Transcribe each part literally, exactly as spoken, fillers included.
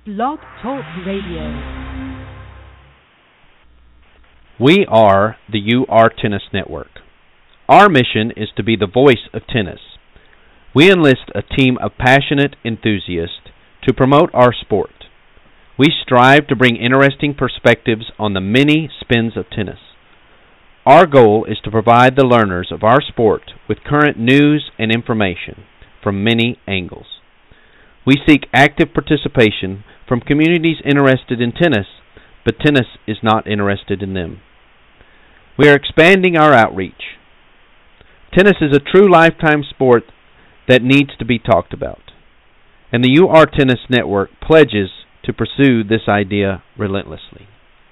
Blog Talk Radio. We are the U R Tennis Network. Our mission is to be the voice of tennis. We enlist a team of passionate enthusiasts to promote our sport. We strive to bring interesting perspectives on the many spins of tennis. Our goal is to provide the learners of our sport with current news and information from many angles. We seek active participation from communities interested in tennis, but tennis is not interested in them. We are expanding our outreach. Tennis is a true lifetime sport that needs to be talked about, and the U R Tennis Network pledges to pursue this idea relentlessly.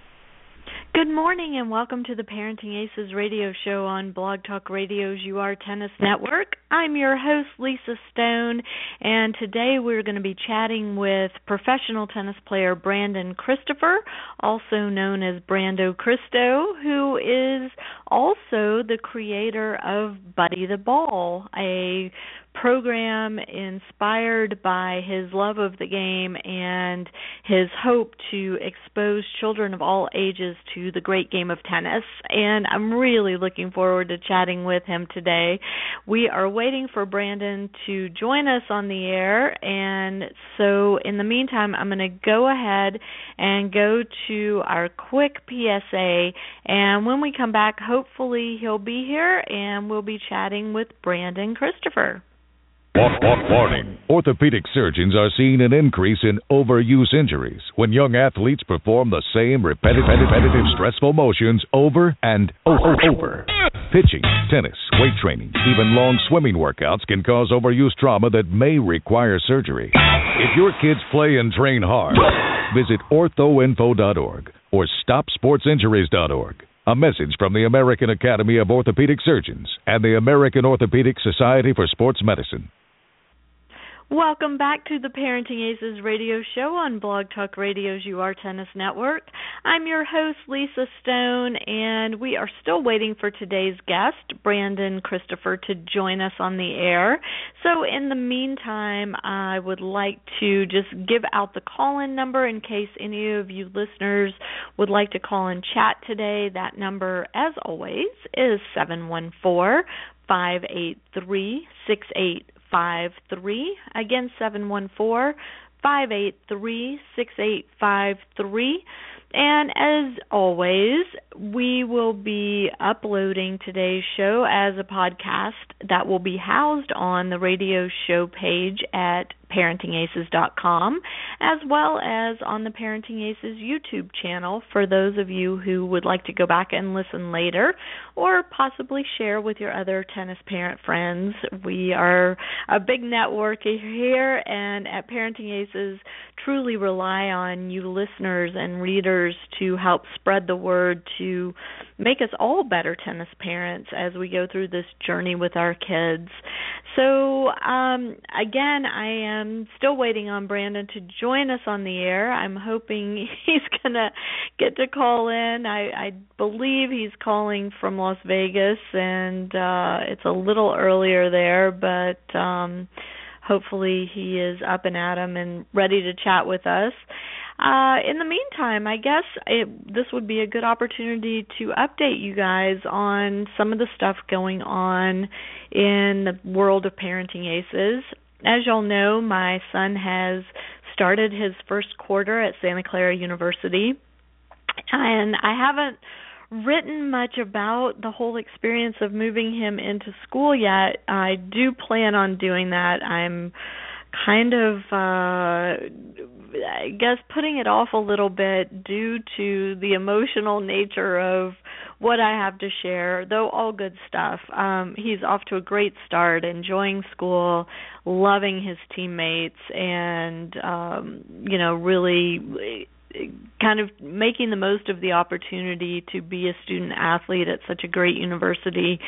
Good morning and welcome to the Parenting Aces radio show on Blog Talk Radio's U R Tennis Network. I'm your host, Lisa Stone, and today we're going to be chatting with professional tennis player Brandon Christopher, also known as Brando Cristo, who is also the creator of Buddy the Ball, a program inspired by his love of the game and his hope to expose children of all ages to the great game of tennis. And I'm really looking forward to chatting with him today. We are waiting for Brandon to join us on the air, and so in the meantime, I'm going to go ahead and go to our quick P S A, and when we come back, hopefully he'll be here and we'll be chatting with Brandon Christopher. Warning. Orthopedic surgeons are seeing an increase in overuse injuries when young athletes perform the same repetitive, repetitive stressful motions over and over. over. Pitching, tennis, weight training, even long swimming workouts can cause overuse trauma that may require surgery. If your kids play and train hard, visit ortho info dot org or stop sports injuries dot org. A message from the American Academy of Orthopedic Surgeons and the American Orthopedic Society for Sports Medicine. Welcome back to the Parenting Aces radio show on Blog Talk Radio's U R Tennis Network. I'm your host, Lisa Stone, and we are still waiting for today's guest, Brandon Christopher, to join us on the air. So in the meantime, I would like to just give out the call-in number in case any of you listeners would like to call and chat today. That number, as always, is seven one four, five eight three, six eight five three. Again, seven one four, five eight three, six eight five three. And as always, we will be uploading today's show as a podcast that will be housed on the radio show page at parenting aces dot com, as well as on the Parenting Aces YouTube channel for those of you who would like to go back and listen later or possibly share with your other tennis parent friends. We are a big network here, and at Parenting Aces truly rely on you listeners and readers to help spread the word to make us all better tennis parents as we go through this journey with our kids. So, um, again, I am still waiting on Brandon to join us on the air. I'm hoping he's going to get to call in. I, I believe he's calling from Las Vegas, and uh, it's a little earlier there, but um, hopefully he is up and at 'em and ready to chat with us. Uh, in the meantime, I guess it, this would be a good opportunity to update you guys on some of the stuff going on in the world of Parenting Aces. As y'all know, my son has started his first quarter at Santa Clara University, and I haven't written much about the whole experience of moving him into school yet. I do plan on doing that. I'm kind of, uh, I guess, putting it off a little bit due to the emotional nature of what I have to share, though all good stuff. Um, he's off to a great start, enjoying school, loving his teammates, and, um, you know, really kind of making the most of the opportunity to be a student athlete at such a great university.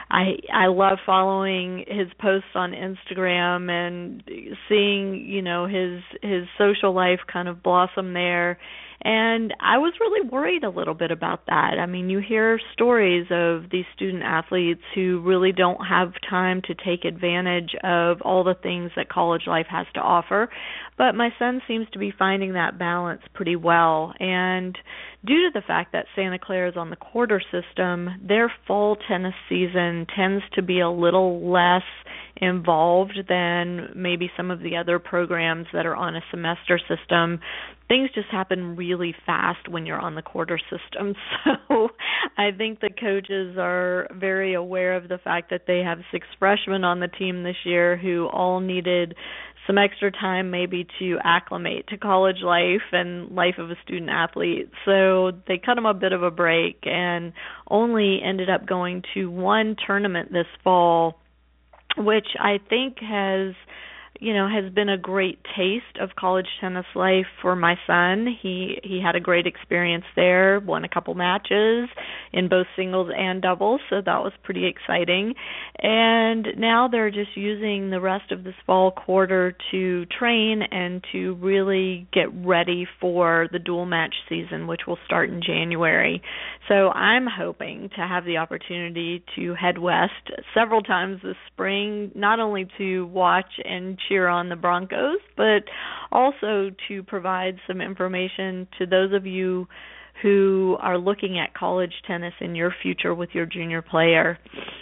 I I love following his posts on Instagram and seeing, you know, his his social life kind of blossom there. And I was really worried a little bit about that. I mean, you hear stories of these student athletes who really don't have time to take advantage of all the things that college life has to offer. But my son seems to be finding that balance pretty well. And due to the fact that Santa Clara is on the quarter system, their fall tennis season tends to be a little less involved than maybe some of the other programs that are on a semester system. Things just happen really fast when you're on the quarter system. So I think the coaches are very aware of the fact that they have six freshmen on the team this year who all needed some extra time maybe to acclimate to college life and life of a student athlete. So they cut them a bit of a break and only ended up going to one tournament this fall, which I think has, you know, has been a great taste of college tennis life for my son. He he had a great experience there, won a couple matches in both singles and doubles, so that was pretty exciting. And now they're just using the rest of this fall quarter to train and to really get ready for the dual match season, which will start in January. So I'm hoping to have the opportunity to head west several times this spring, not only to watch and cheer on the Broncos, but also to provide some information to those of you who are looking at college tennis in your future with your junior player.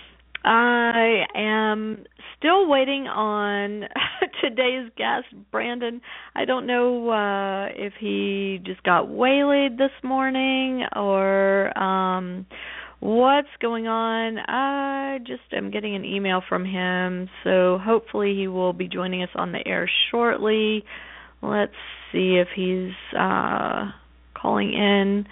I am still waiting on today's guest, Brandon. I don't know uh, if he just got waylaid this morning or um, what's going on. I just am getting an email from him, so hopefully he will be joining us on the air shortly. Let's see if he's uh, calling in.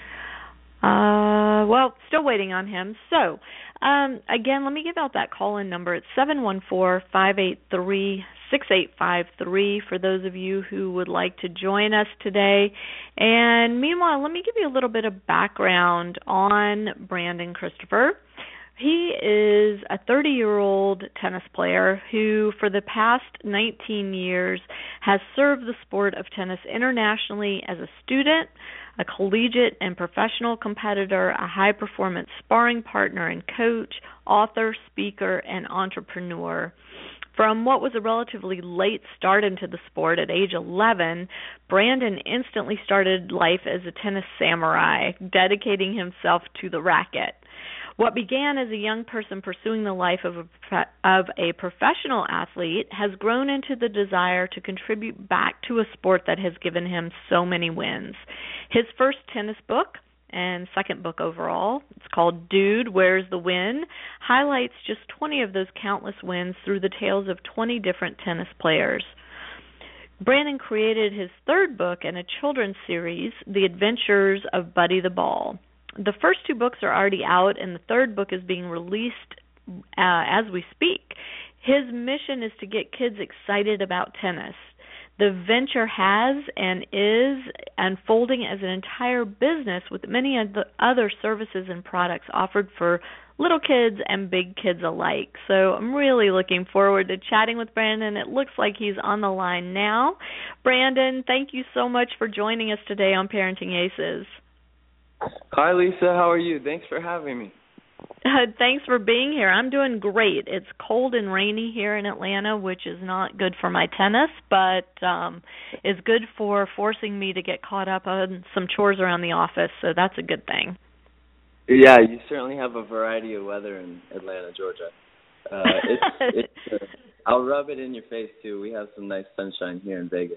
Uh, well, still waiting on him. So, um, again, let me give out that call-in number. It's seven one four, five eight three, six eight five three for those of you who would like to join us today. And meanwhile, let me give you a little bit of background on Brandon Christopher. He is a thirty-year-old tennis player who, for the past nineteen years, has served the sport of tennis internationally as a student, a collegiate and professional competitor, a high-performance sparring partner and coach, author, speaker, and entrepreneur. From what was a relatively late start into the sport at age eleven, Brandon instantly started life as a tennis samurai, dedicating himself to the racket. What began as a young person pursuing the life of a, of a professional athlete has grown into the desire to contribute back to a sport that has given him so many wins. His first tennis book, and second book overall, it's called Dude, Where's the Win?, highlights just twenty of those countless wins through the tales of twenty different tennis players. Brandon created his third book and a children's series, The Adventures of Buddy the Ball. The first two books are already out, and the third book is being released uh, as we speak. His mission is to get kids excited about tennis. The venture has and is unfolding as an entire business with many of the other services and products offered for little kids and big kids alike. So I'm really looking forward to chatting with Brandon. It looks like he's on the line now. Brandon, thank you so much for joining us today on Parenting Aces. Hi, Lisa. How are you? Thanks for having me. Uh, thanks for being here. I'm doing great. It's cold and rainy here in Atlanta, which is not good for my tennis, but um, is good for forcing me to get caught up on some chores around the office, so that's a good thing. Yeah, you certainly have a variety of weather in Atlanta, Georgia. Uh, it's, it's, uh, I'll rub it in your face, too. We have some nice sunshine here in Vegas.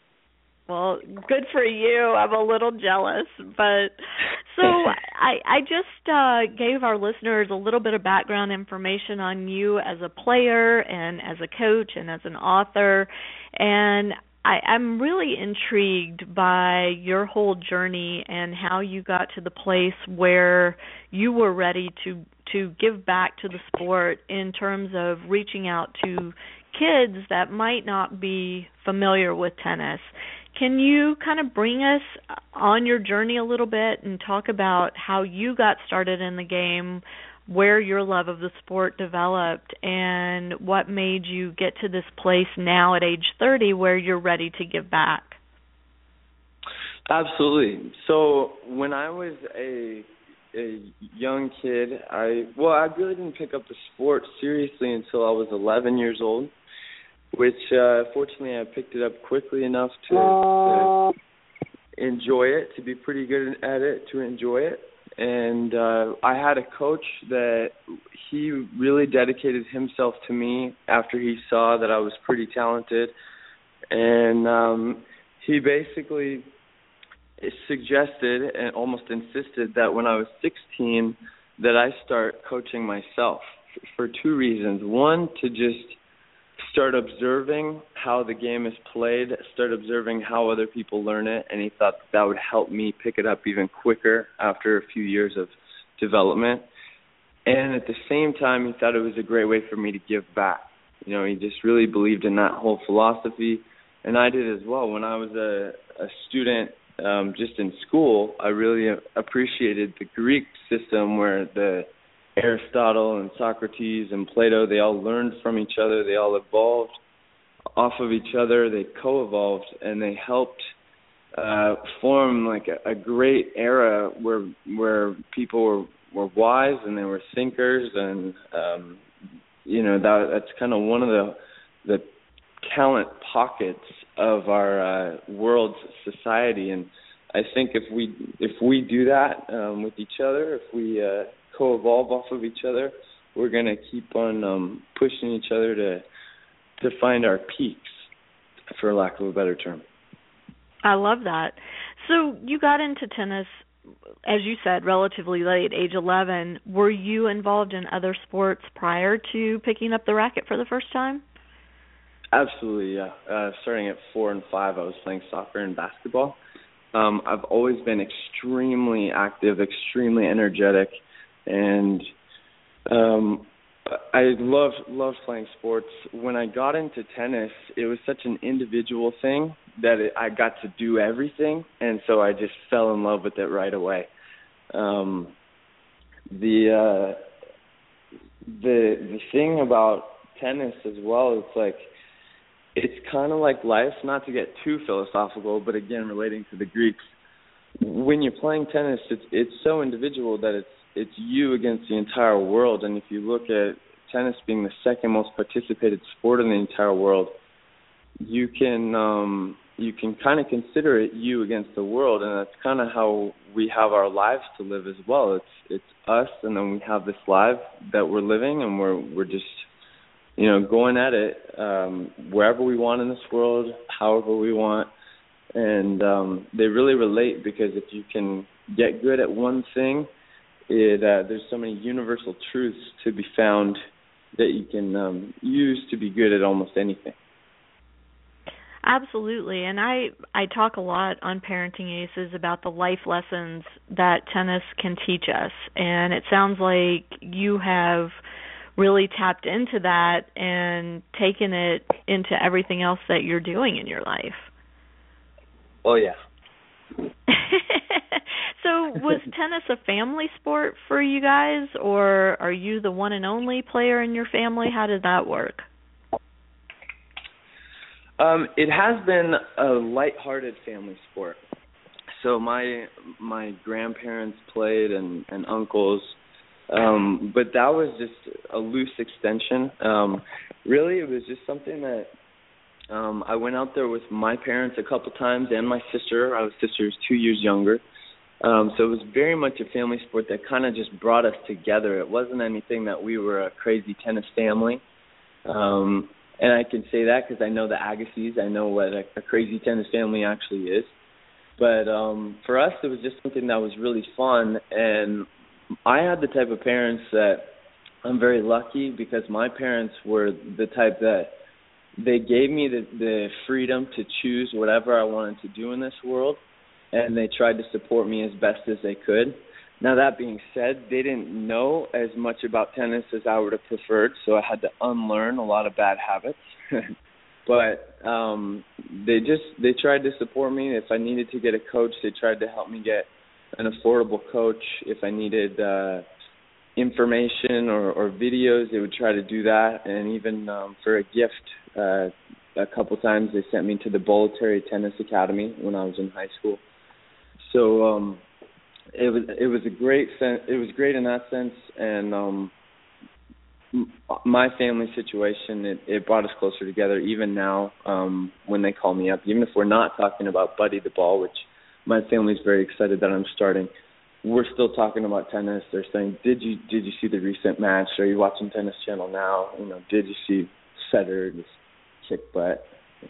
Well, good for you. I'm a little jealous. But so I, I just uh, gave our listeners a little bit of background information on you as a player and as a coach and as an author. And I, I'm really intrigued by your whole journey and how you got to the place where you were ready to, to give back to the sport in terms of reaching out to kids that might not be familiar with tennis. Can you kind of bring us on your journey a little bit and talk about how you got started in the game, where your love of the sport developed and what made you get to this place now at age thirty where you're ready to give back. Absolutely. So when I was a a young kid, I well, I really didn't pick up the sport seriously until I was eleven years old, which uh, fortunately I picked it up quickly enough to, to enjoy it, to be pretty good at it, to enjoy it. And uh, I had a coach that he really dedicated himself to me after he saw that I was pretty talented. And um, he basically suggested and almost insisted that when I was sixteen that I start coaching myself for two reasons. One, to just start observing how the game is played, start observing how other people learn it, and he thought that would help me pick it up even quicker after a few years of development. And at the same time, he thought it was a great way for me to give back. You know, he just really believed in that whole philosophy, and I did as well. When I was a, a student um, just in school, I really appreciated the Greek system where the Aristotle and Socrates and Plato, they all learned from each other, they all evolved off of each other, they co-evolved, and they helped uh, form like a, a great era where where people were, were wise and they were thinkers, and um, you know that that's kind of one of the the talent pockets of our uh, world's society. And I think if we if we do that um, with each other, if we uh, co-evolve off of each other, we're going to keep on um, pushing each other to to find our peaks, for lack of a better term. I love that. So you got into tennis, as you said, relatively late, age eleven. Were you involved in other sports prior to picking up the racket for the first time? Absolutely, yeah. Uh, starting at four and five, I was playing soccer and basketball. Um, I've always been extremely active, extremely energetic, and um, I loved loved playing sports. When I got into tennis, it was such an individual thing that it, I got to do everything, and so I just fell in love with it right away. Um, the uh, the the thing about tennis as well, it's like it's kind of like life. Not to get too philosophical, but again, relating to the Greeks, when you're playing tennis, it's it's so individual that it's it's you against the entire world. And if you look at tennis being the second most participated sport in the entire world, you can um, you can kind of consider it you against the world, and that's kind of how we have our lives to live as well. It's it's us, and then we have this life that we're living, and we're we're just you know going at it um, wherever we want in this world, however we want, and um, they really relate, because if you can get good at one thing, it uh, there's so many universal truths to be found that you can um, use to be good at almost anything. Absolutely, and I, I talk a lot on Parenting Aces about the life lessons that tennis can teach us, and it sounds like you have really tapped into that and taken it into everything else that you're doing in your life. Oh, yeah. So was tennis a family sport for you guys, or are you the one and only player in your family? How did that work? Um, it has been a lighthearted family sport. So my my grandparents played and, and uncles, um, but that was just a loose extension. Um, really, it was just something that um, I went out there with my parents a couple times and my sister. My sister is two years younger. Um, so it was very much a family sport that kind of just brought us together. It wasn't anything that we were a crazy tennis family. Um, and I can say that because I know the Agassiz. I know what a, a crazy tennis family actually is. But um, for us, it was just something that was really fun. And I had the type of parents that I'm very lucky, because my parents were the type that they gave me the, the freedom to choose whatever I wanted to do in this world. And they tried to support me as best as they could. Now, that being said, they didn't know as much about tennis as I would have preferred, so I had to unlearn a lot of bad habits. But um, they just they tried to support me. If I needed to get a coach, they tried to help me get an affordable coach. If I needed uh, information or, or videos, they would try to do that. And even um, for a gift, uh, a couple times they sent me to the Bolletary Tennis Academy when I was in high school. So um, it was it was a great sen- it was great in that sense, and um, m- my family situation it, it brought us closer together. Even now, um, when they call me up, even if we're not talking about Buddy the Ball, which my family's very excited that I'm starting, we're still talking about tennis. They're saying, "Did you did you see the recent match? Are you watching Tennis Channel now? You know, did you see Federer just kick butt?"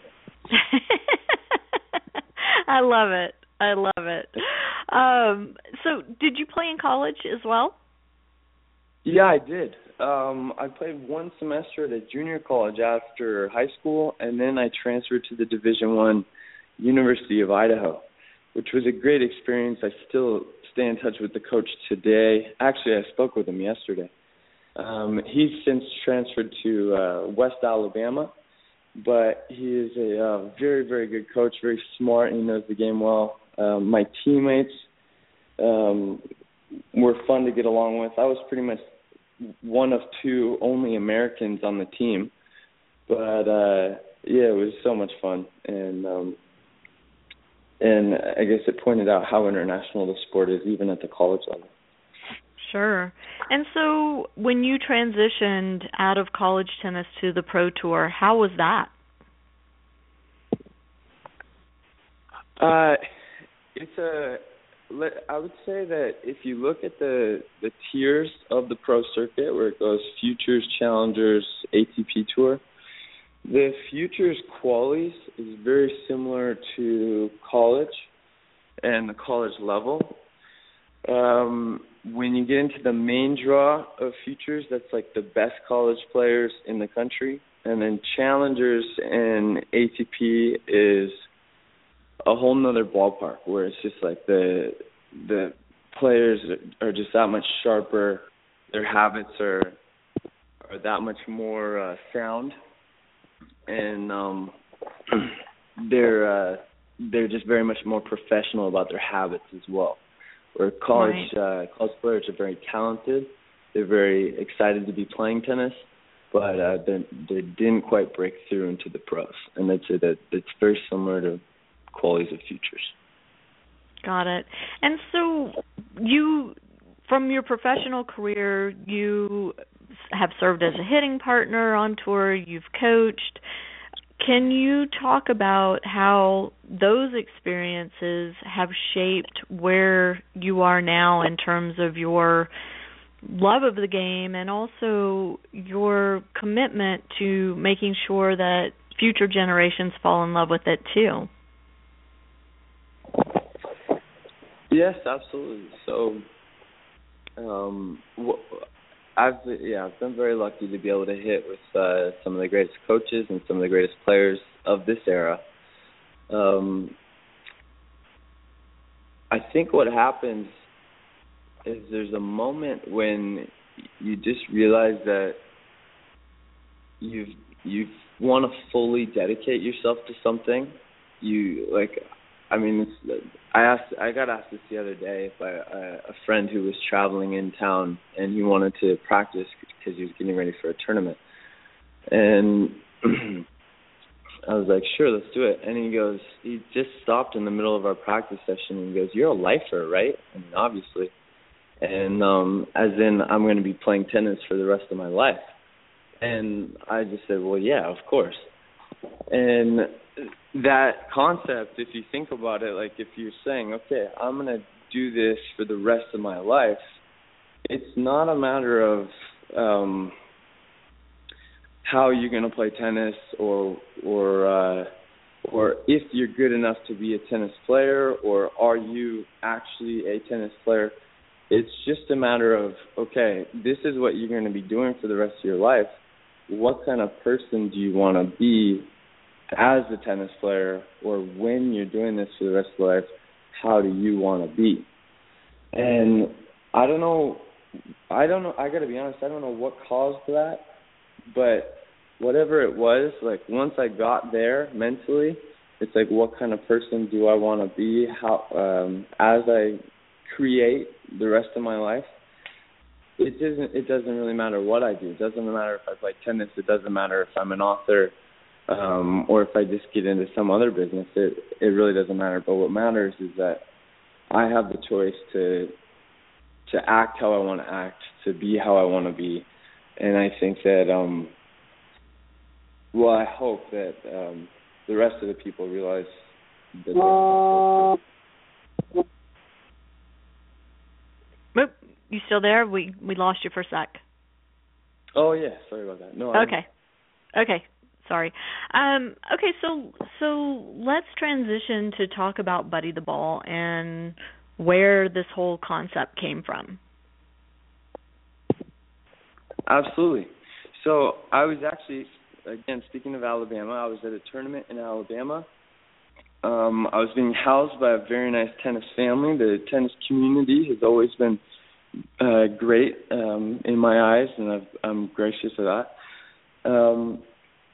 I love it. I love it. Um, so, did you play in college as well? Yeah, I did. Um, I played one semester at a junior college after high school, and then I transferred to the Division One University of Idaho, which was a great experience. I still stay in touch with the coach today. Actually, I spoke with him yesterday. Um, he's since transferred to uh, West Alabama, but he is a uh, very, very good coach, very smart, and he knows the game well. Um, my teammates um, were fun to get along with. I was pretty much one of two only Americans on the team, but uh, yeah, it was so much fun, and um, and I guess it pointed out how international the sport is, even at the college level. Sure. And so, when you transitioned out of college tennis to the Pro Tour, how was that? Uh, it's a. I would say that if you look at the the tiers of the pro circuit, where it goes Futures, Challengers, A T P Tour, the Futures qualies is very similar to college and the college level. Um, when you get into the main draw of Futures, that's like the best college players in the country, and then Challengers and A T P is a whole nother ballpark where it's just like the the players are just that much sharper, their habits are are that much more uh, sound, and um, they're uh, they're just very much more professional about their habits as well. Where college right. uh, college players are very talented, they're very excited to be playing tennis, but uh, they they didn't quite break through into the pros, and I'd say that it's very similar to qualities of Futures. Got it. And so you, from your professional career, you have served as a hitting partner on tour, you've coached. Can you talk about how those experiences have shaped where you are now in terms of your love of the game and also your commitment to making sure that future generations fall in love with it too? Yes, absolutely. So, um, I've yeah, I've been very lucky to be able to hit with uh, some of the greatest coaches and some of the greatest players of this era. Um, I think what happens is there's a moment when you just realize that you you want to fully dedicate yourself to something. You like. I mean, it's, I asked. I got asked this the other day by a, a friend who was traveling in town, and he wanted to practice because he was getting ready for a tournament. And I was like, "Sure, let's do it." And he goes, he just stopped in the middle of our practice session, and he goes, "You're a lifer, right?" I mean, obviously. And um, as in, I'm going to be playing tennis for the rest of my life. And I just said, "Well, yeah, of course." And that concept, if you think about it, like if you're saying, okay, I'm going to do this for the rest of my life, it's not a matter of um, how you're going to play tennis or or uh, or if you're good enough to be a tennis player or are you actually a tennis player. It's just a matter of, okay, this is what you're going to be doing for the rest of your life. What kind of person do you want to be as a tennis player, or when you're doing this for the rest of your life, how do you want to be? And I don't know, I don't know, I got to be honest, I don't know what caused that, but whatever it was, like once I got there mentally, it's like, what kind of person do I want to be how um, as I create the rest of my life? it doesn't it doesn't really matter what I do. It doesn't matter if I play tennis. It doesn't matter if I'm an author, um, or if I just get into some other business. It it really doesn't matter. But what matters is that I have the choice to to act how I want to act, to be how I want to be, and I think that um, well, I hope that um, the rest of the people realize that. Oop, you still there? We we lost you for a sec. Oh yeah, sorry about that. No. Okay. I'm... Okay. Sorry. Um, okay, so so let's transition to talk about Buddy the Ball and where this whole concept came from. Absolutely. So I was actually, again, speaking of Alabama, I was at a tournament in Alabama. Um, I was being housed by a very nice tennis family. The tennis community has always been uh, great um, in my eyes, and I've, I'm gracious of that. Um,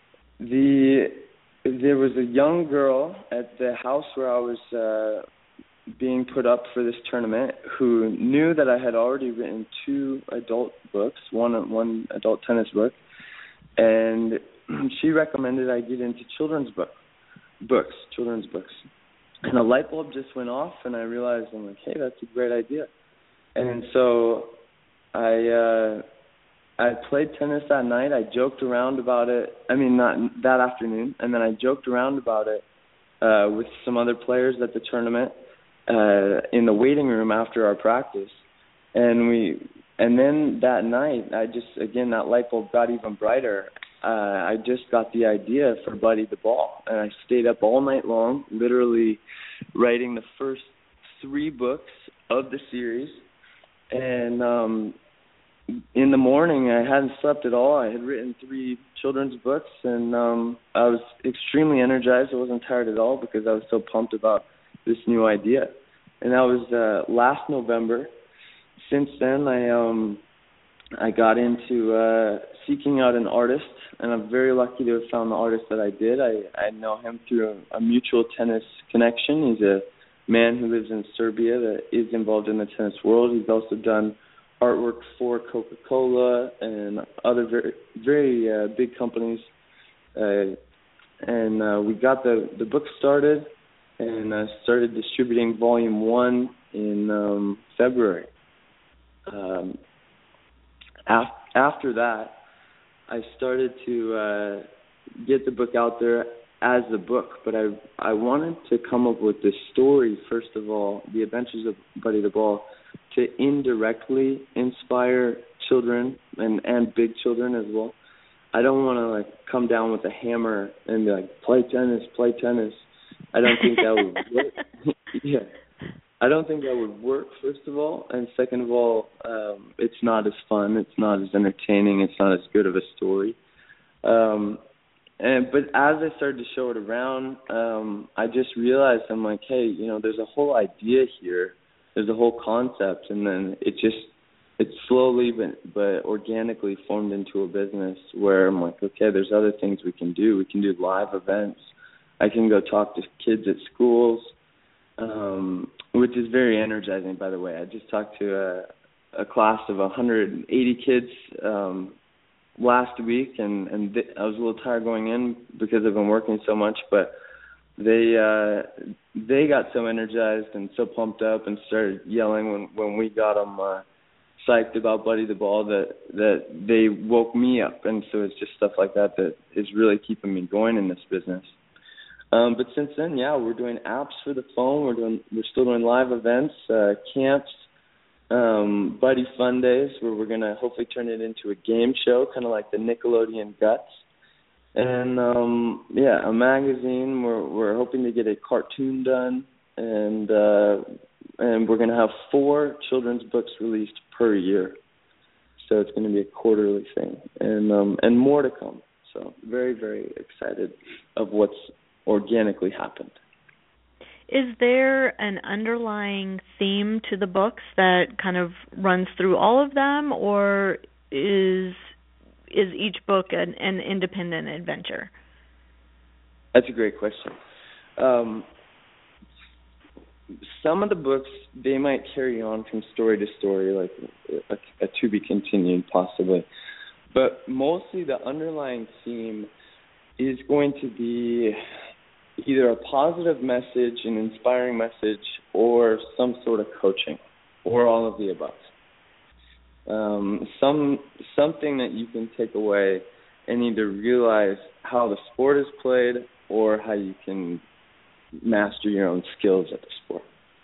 the there was a young girl at the house where I was uh, being put up for this tournament who knew that I had already written two adult books, one one adult tennis book, and she recommended I get into children's book, books, children's books. And a light bulb just went off, and I realized, I'm like, hey, that's a great idea. And so I uh, I played tennis that night. I joked around about it. I mean, not that afternoon. And then I joked around about it uh, with some other players at the tournament uh, in the waiting room after our practice. And we, and then that night, I just, again, that light bulb got even brighter. Uh, I just got the idea for Buddy the Ball. And I stayed up all night long, literally writing the first three books of the series. And um, in the morning, I hadn't slept at all. I had written three children's books, and um, I was extremely energized. I wasn't tired at all because I was so pumped about this new idea. And that was uh, last November. Since then, I um, I got into uh, seeking out an artist, and I'm very lucky to have found the artist that I did. I, I know him through a, a mutual tennis connection. He's a man who lives in Serbia that is involved in the tennis world. He's also done artwork for Coca-Cola and other very, very uh, big companies. Uh, and uh, we got the, the book started and uh, started distributing volume one in um, February. Um, af- after that, I started to uh, get the book out there as a book, but I I wanted to come up with this story, first of all, The Adventures of Buddy the Ball, to indirectly inspire children and, and big children as well. I don't want to like come down with a hammer and be like, play tennis, play tennis. I don't think that would work. yeah. I don't think that would work, first of all. And second of all, um, it's not as fun. It's not as entertaining. It's not as good of a story. Um, and But as I started to show it around, um, I just realized, I'm like, hey, you know, there's a whole idea here. There's a whole concept. And then it just, it slowly but, but organically formed into a business where I'm like, okay, there's other things we can do. We can do live events. I can go talk to kids at schools. Um, which is very energizing, by the way. I just talked to a, a class of one hundred eighty kids um, last week, and, and th- I was a little tired going in because I've been working so much, but they uh, they got so energized and so pumped up and started yelling when, when we got them uh, psyched about Buddy the Ball that, that they woke me up. And so it's just stuff like that that is really keeping me going in this business. Um, but since then, yeah, we're doing apps for the phone. We're doing, we're still doing live events, uh, camps, um, Buddy Fun Days, where we're gonna hopefully turn it into a game show, kind of like the Nickelodeon Guts, and um, yeah, a magazine. We're we're hoping to get a cartoon done, and uh, and we're gonna have four children's books released per year. So it's gonna be a quarterly thing, and um, and more to come. So very very excited of what's organically happened. Is there an underlying theme to the books that kind of runs through all of them, or is is each book an, an independent adventure? That's a great question. Um, some of the books, they might carry on from story to story, like a, a to be continued possibly. But mostly the underlying theme is going to be either a positive message, an inspiring message, or some sort of coaching, or all of the above. Um, some something that you can take away and either realize how the sport is played or how you can master your own skills at the sport.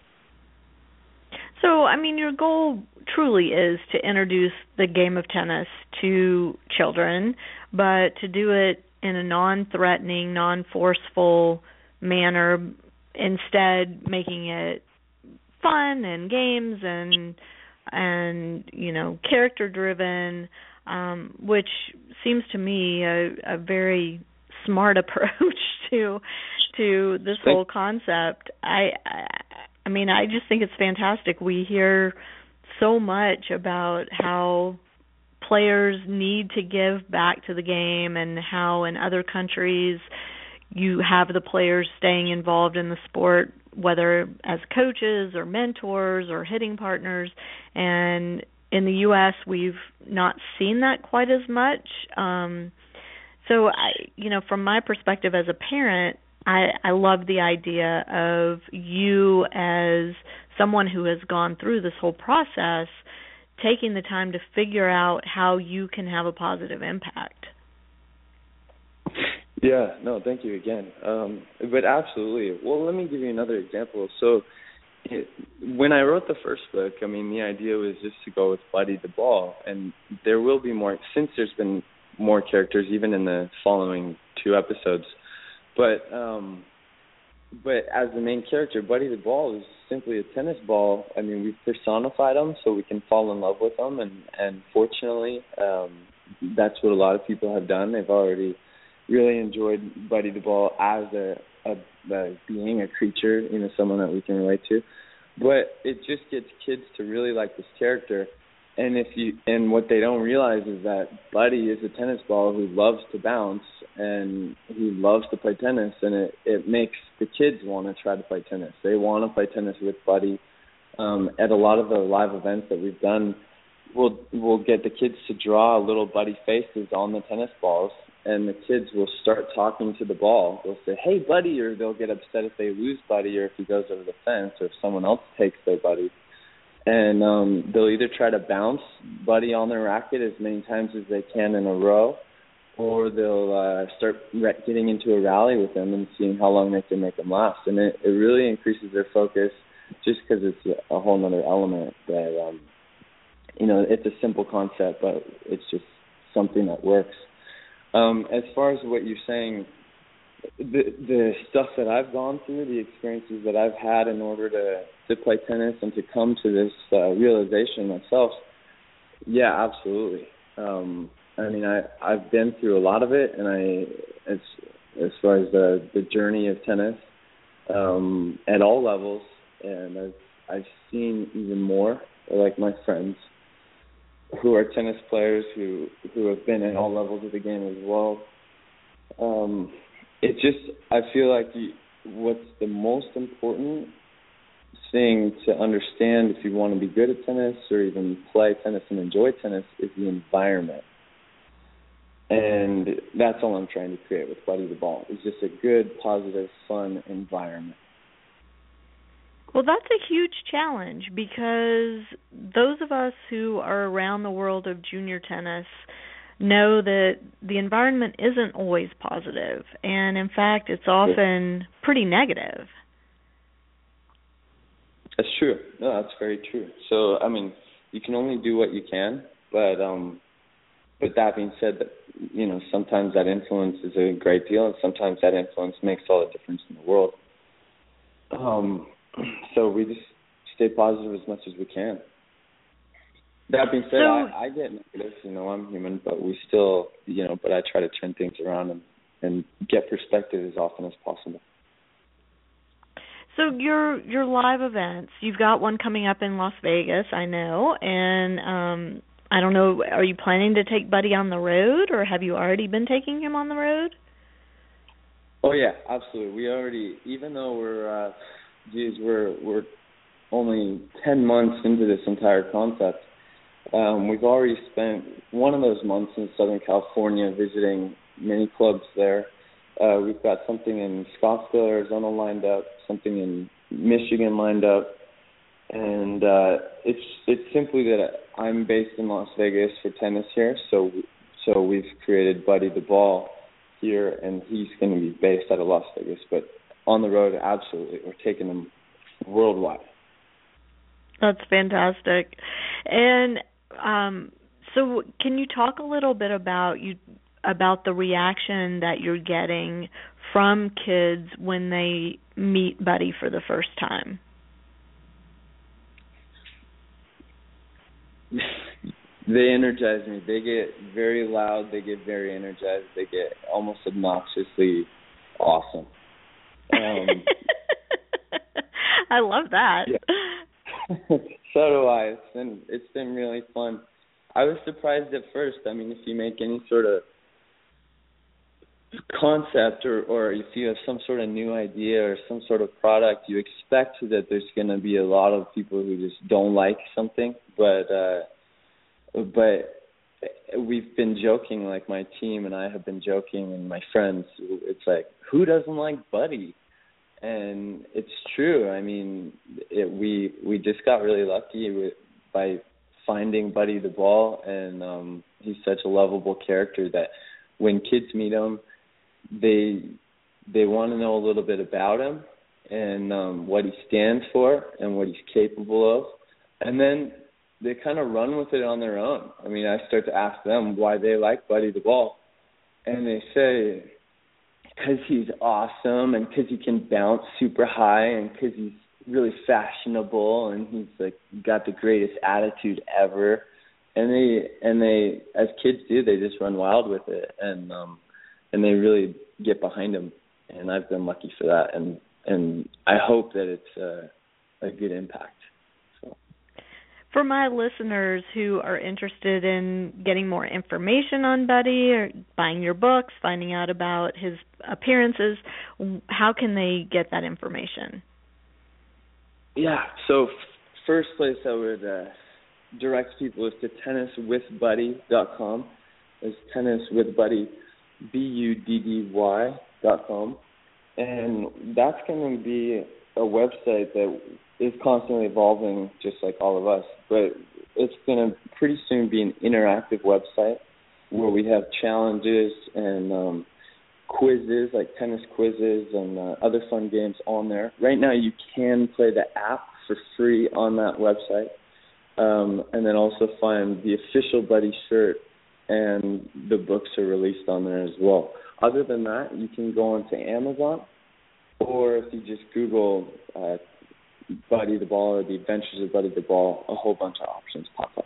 So, I mean, your goal truly is to introduce the game of tennis to children, but to do it in a non-threatening, non-forceful manner, instead making it fun and games and and you know character-driven, um, which seems to me a, a very smart approach to to this whole concept. I, I I mean, I just think it's fantastic. We hear so much about how players need to give back to the game and how in other countries you have the players staying involved in the sport, whether as coaches or mentors or hitting partners. And in the U S, we've not seen that quite as much. Um, so, I, you know, from my perspective as a parent, I, I love the idea of you as someone who has gone through this whole process, taking the time to figure out how you can have a positive impact. Yeah, no, thank you again. Um, but absolutely. Well, let me give you another example. So it, when I wrote the first book, I mean, the idea was just to go with Buddy the Ball. And there will be more, since there's been more characters, even in the following two episodes. But um, but as the main character, Buddy the Ball is simply a tennis ball. I mean, we've personified him so we can fall in love with him. And, and fortunately, um, that's what a lot of people have done. They've already really enjoyed Buddy the Ball as a, a, a being, a creature, you know, someone that we can relate to. But it just gets kids to really like this character. And if you and what they don't realize is that Buddy is a tennis ball who loves to bounce and he loves to play tennis, and it, it makes the kids want to try to play tennis. They want to play tennis with Buddy. Um, at a lot of the live events that we've done, we'll we'll get the kids to draw little Buddy faces on the tennis balls, and the kids will start talking to the ball. They'll say, "Hey, Buddy," or they'll get upset if they lose Buddy or if he goes over the fence or if someone else takes their Buddy. And um, they'll either try to bounce Buddy on their racket as many times as they can in a row, or they'll uh, start re- getting into a rally with them and seeing how long they can make them last. And it, it really increases their focus just because it's a, a whole other element that, um, you know, it's a simple concept, but it's just something that works. Um, as far as what you're saying, the the stuff that I've gone through, the experiences that I've had in order to, to play tennis and to come to this uh, realization myself, yeah, absolutely. Um, I mean, I, I've been through a lot of it, and I, as, as far as the, the journey of tennis, um, at all levels, and I've, I've seen even more, like my friends, who are tennis players who, who have been at all levels of the game as well. Um, it just, I feel like you, what's the most important thing to understand if you want to be good at tennis or even play tennis and enjoy tennis is the environment. And that's all I'm trying to create with Buddy the Ball. It's just a good, positive, fun environment. Well, that's a huge challenge because those of us who are around the world of junior tennis know that the environment isn't always positive, and in fact, it's often pretty negative. That's true. No, that's very true. So, I mean, you can only do what you can, but um, but that being said, that you know, sometimes that influence is a great deal, and sometimes that influence makes all the difference in the world. Um, so we just stay positive as much as we can. That being said, so, I, I get negative. You know, I'm human, but we still, you know, but I try to turn things around and, and get perspective as often as possible. So your your live events, you've got one coming up in Las Vegas, I know, and um, I don't know, are you planning to take Buddy on the road, or have you already been taking him on the road? Oh yeah, absolutely. We already, even though we're, uh, geez, we're we're only ten months into this entire concept. Um, we've already spent one of those months in Southern California visiting many clubs there. Uh, we've got something in Scottsdale, Arizona lined up, something in Michigan lined up, and uh, it's it's simply that I'm based in Las Vegas for tennis here, so so we've created Buddy the Ball here, and he's going to be based out of Las Vegas, but on the road, absolutely, we're taking him worldwide. That's fantastic. And um, so can you talk a little bit about you about the reaction that you're getting from kids when they meet Buddy for the first time? They energize me. They get very loud. They get very energized. They get almost obnoxiously awesome. Um, I love that. Yeah. So do I. It's been, it's been really fun. I was surprised at first. I mean, if you make any sort of concept or, or if you have some sort of new idea or some sort of product, you expect that there's going to be a lot of people who just don't like something. But uh, but we've been joking, like my team and I have been joking, and my friends. It's like, who doesn't like Buddy? And it's true. I mean, it, we we just got really lucky with, by finding Buddy the Ball, and um, he's such a lovable character that when kids meet him, they they want to know a little bit about him and um, what he stands for and what he's capable of, and then they kind of run with it on their own. I mean, I start to ask them why they like Buddy the Ball, and they say, because he's awesome and because he can bounce super high and because he's really fashionable and he's like got the greatest attitude ever. And they and they as kids do, they just run wild with it, and um and they really get behind him. And I've been lucky for that, and and I hope that it's uh, a good impact. So. For my listeners who are interested in getting more information on Buddy or buying your books, finding out about his appearances, how can they get that information? Yeah, so f- first place I would uh, direct people is to tennis with buddy dot com. It's tennis with buddy, B U D D Y dot com. And that's going to be a website that is constantly evolving, just like all of us. But it's going to pretty soon be an interactive website where we have challenges and um, quizzes, like tennis quizzes and uh, other fun games on there. Right now you can play the app for free on that website, um, and then also find the official Buddy shirt, and the books are released on there as well. Other than that, you can go onto Amazon, or if you just Google uh, Buddy the Ball or The Adventures of Buddy the Ball, a whole bunch of options pop up.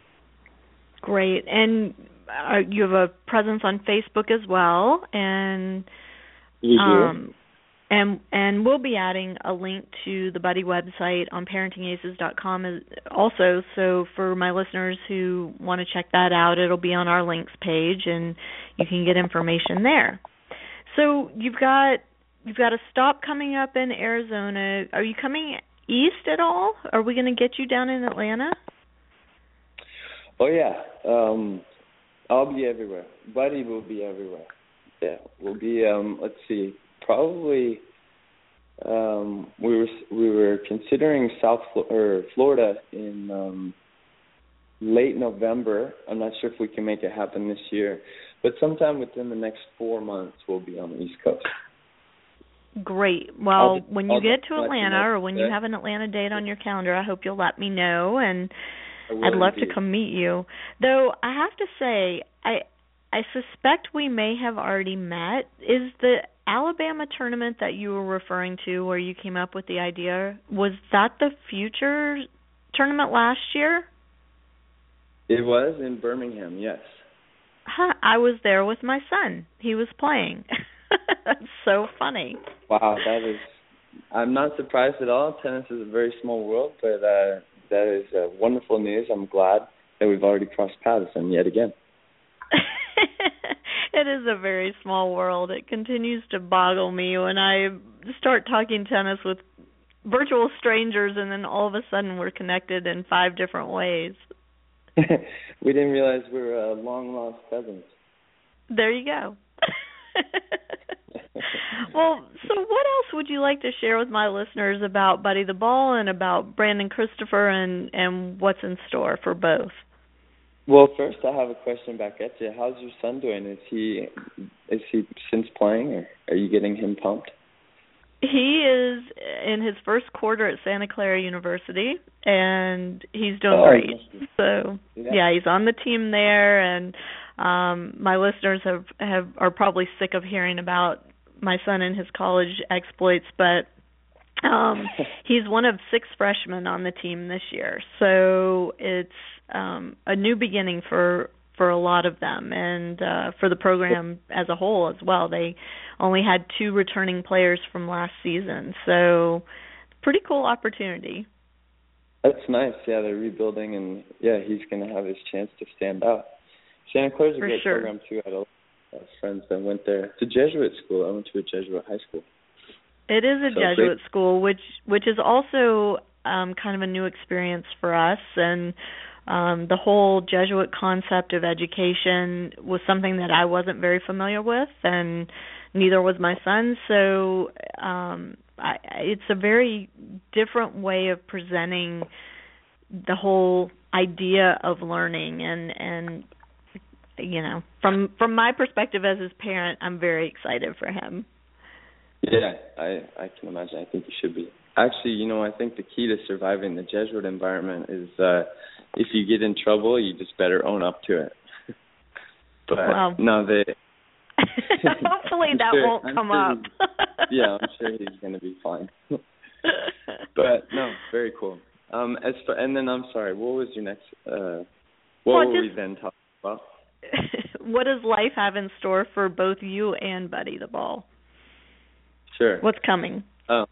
Great. And uh, you have a presence on Facebook as well, and you do. Um, and and we'll be adding a link to the Buddy website on parenting aces dot com also. So for my listeners who want to check that out, it'll be on our links page, and you can get information there. So you've got you've got a stop coming up in Arizona. Are you coming east at all? Are we going to get you down in Atlanta? Oh yeah, um, I'll be everywhere. Buddy will be everywhere. Yeah, we'll be. Um, let's see, probably. Um, we were we were considering South Flo- or Florida in um, late November. I'm not sure if we can make it happen this year, but sometime within the next four months, we'll be on the East Coast. Great. Well, I'll, when you I'll get to Atlanta, you know, or when you have an Atlanta date on your calendar, I hope you'll let me know, and will I'd love indeed. to come meet you. Though I have to say, I I suspect we may have already met. Is the Alabama tournament that you were referring to, where you came up with the idea, was that the Future tournament last year? It was in Birmingham, yes. Huh, I was there with my son. He was playing. That's so funny. Wow, that is. I'm not surprised at all. Tennis is a very small world, but uh, that is uh, wonderful news. I'm glad that we've already crossed paths, and yet again. It is a very small world. It continues to boggle me when I start talking tennis with virtual strangers, and then all of a sudden we're connected in five different ways. We didn't realize we were uh, long-lost cousins. There you go. Well, so what else would you like to share with my listeners about Buddy the Ball and about Brandon Christopher and, and what's in store for both? Well, first I have a question back at you. How's your son doing? Is he is he since playing, or are you getting him pumped? He is in his first quarter at Santa Clara University, and he's doing oh, great. So, yeah. yeah, he's on the team there, and um, my listeners have, have are probably sick of hearing about my son and his college exploits, but um, he's one of six freshmen on the team this year. So it's um, a new beginning for for a lot of them, and uh, for the program as a whole as well. They only had two returning players from last season, so pretty cool opportunity. That's nice. Yeah, they're rebuilding, and yeah, he's going to have his chance to stand out. Santa Clara's a For great sure. program too. I had a lot of friends that went there. It's a Jesuit school. I went to a Jesuit high school. It is a So Jesuit great. school, which which is also um, kind of a new experience for us, and um, the whole Jesuit concept of education was something that I wasn't very familiar with, and neither was my son. So um, I, it's a very different way of presenting the whole idea of learning, and and you know, from from my perspective as his parent, I'm very excited for him. Yeah, I I can imagine. I think you should be. Actually, you know, I think the key to surviving the Jesuit environment is uh, if you get in trouble, you just better own up to it. But Wow. no, they. Hopefully I'm that sure- won't I'm come sure up. he- yeah, I'm sure he's going to be fine. But no, very cool. Um, as for and then I'm sorry, what was your next? Uh, what Well, were just- we then talking about? What does life have in store for both you and Buddy the Ball? Sure. What's coming? Oh,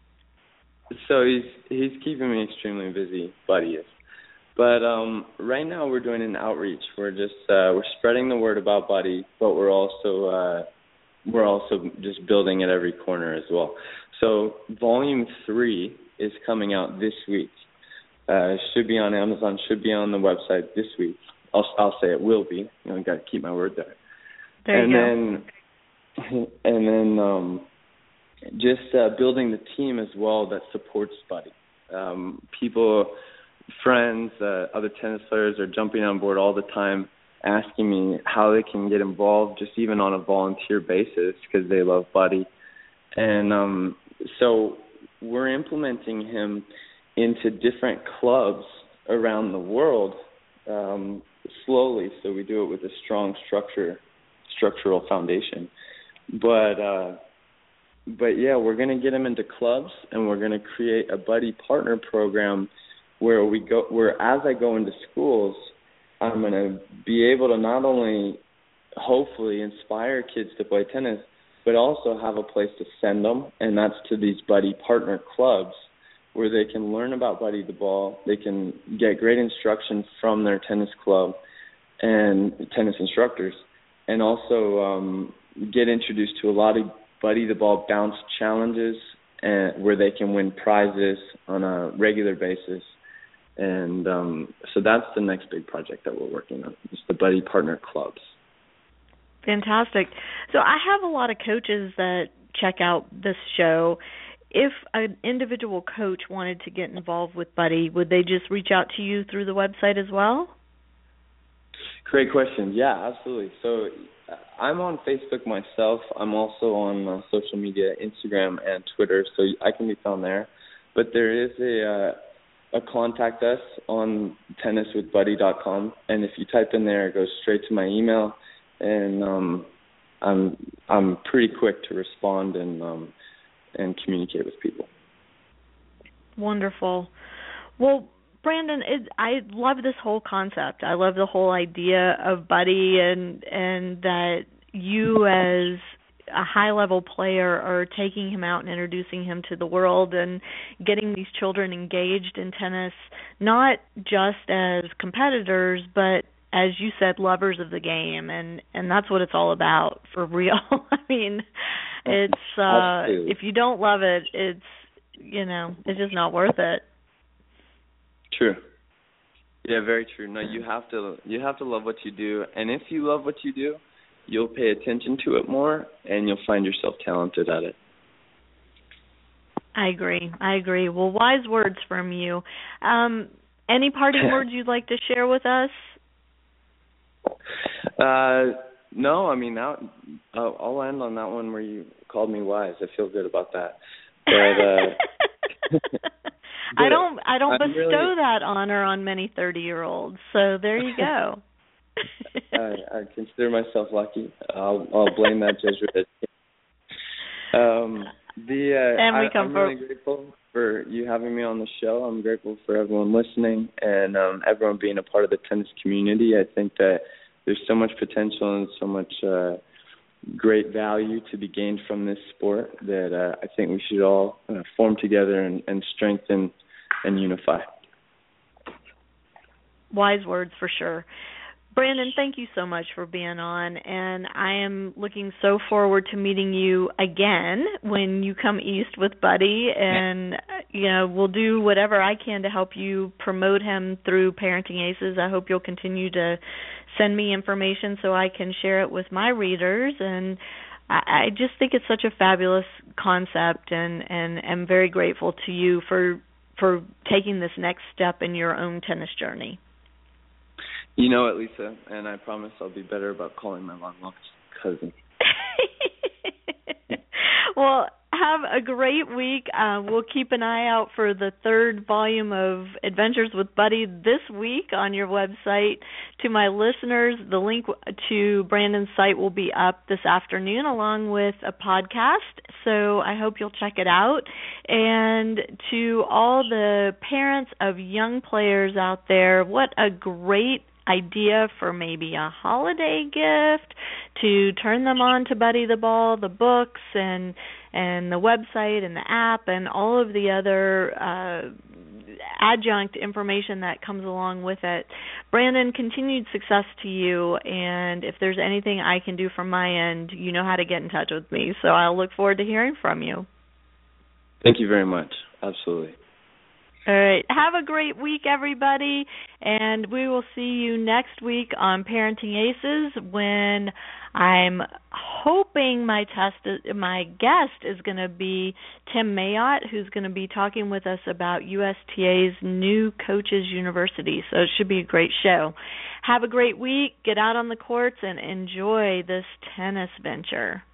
so he's he's keeping me extremely busy, Buddy is. But um, right now we're doing an outreach. We're just uh, we're spreading the word about Buddy, but we're also uh, we're also just building at every corner as well. So volume three is coming out this week. Uh, should be on Amazon. Should be on the website this week. I'll I'll say it will be. You know, got to keep my word there. There and you then, and then um, just uh, building the team as well that supports Buddy. Um, people, friends, uh, other tennis players are jumping on board all the time, asking me how they can get involved, just even on a volunteer basis, because they love Buddy. And um, so we're implementing him into different clubs around the world. Um, slowly, so we do it with a strong structure, structural foundation. But uh, but yeah, we're going to get them into clubs, and we're going to create a buddy partner program where we go, where as I go into schools, I'm going to be able to not only hopefully inspire kids to play tennis, but also have a place to send them, and that's to these buddy partner clubs, where they can learn about Buddy the Ball, they can get great instruction from their tennis club and tennis instructors, and also um, get introduced to a lot of Buddy the Ball bounce challenges, and where they can win prizes on a regular basis. And um, so that's the next big project that we're working on, is the Buddy Partner Clubs. Fantastic. So I have a lot of coaches that check out this show. If an individual coach wanted to get involved with Buddy, would they just reach out to you through the website as well? Great question. Yeah, absolutely. So I'm on Facebook myself. I'm also on uh, social media, Instagram and Twitter, so I can be found there. But there is a uh, a contact us on tennis with buddy dot com, and if you type in there, it goes straight to my email, and um, I'm I'm pretty quick to respond and um, and communicate with people. Wonderful. Well, Brandon, it, I love this whole concept. I love the whole idea of Buddy, and and that you as a high-level player are taking him out and introducing him to the world and getting these children engaged in tennis, not just as competitors, but as you said, lovers of the game, and, and that's what it's all about, for real. I mean, it's uh, if you don't love it, it's you know, it's just not worth it. True. Yeah, very true. No, you have to you have to love what you do, and if you love what you do, you'll pay attention to it more, and you'll find yourself talented at it. I agree. I agree. Well, wise words from you. Um, any parting words you'd like to share with us? Uh, no, I mean, that, uh, I'll end on that one where you called me wise. I feel good about that. But uh, I don't. I don't I'm bestow really, that honor on many thirty-year-olds. So there you go. I, I consider myself lucky. I'll, I'll blame that Jesuit. Um, the uh, and we I, come I'm for- really grateful for you having me on the show. I'm grateful for everyone listening and um, everyone being a part of the tennis community. I think that there's so much potential and so much uh, great value to be gained from this sport that uh, I think we should all uh, form together and, and strengthen and unify. Wise words for sure. Brandon, thank you so much for being on, and I am looking so forward to meeting you again when you come east with Buddy, and you know, we'll do whatever I can to help you promote him through Parenting Aces. I hope you'll continue to send me information so I can share it with my readers, and I, I just think it's such a fabulous concept, and, and I'm very grateful to you for for taking this next step in your own tennis journey. You know it, Lisa, and I promise I'll be better about calling my long-lost cousin. Well, have a great week. Uh, we'll keep an eye out for the third volume of Adventures with Buddy this week on your website. To my listeners, the link to Brandon's site will be up this afternoon along with a podcast, so I hope you'll check it out. And to all the parents of young players out there, what a great idea for maybe a holiday gift to turn them on to Buddy the Ball, the books, and and the website and the app and all of the other uh, adjunct information that comes along with it. Brandon, continued success to you, and if there's anything I can do from my end, you know how to get in touch with me, so I'll look forward to hearing from you. Thank you very much. Absolutely. All right. Have a great week, everybody, and we will see you next week on Parenting Aces when I'm hoping my test, my guest is going to be Tim Mayotte, who's going to be talking with us about U S T A's new Coaches University. So it should be a great show. Have a great week. Get out on the courts and enjoy this tennis venture.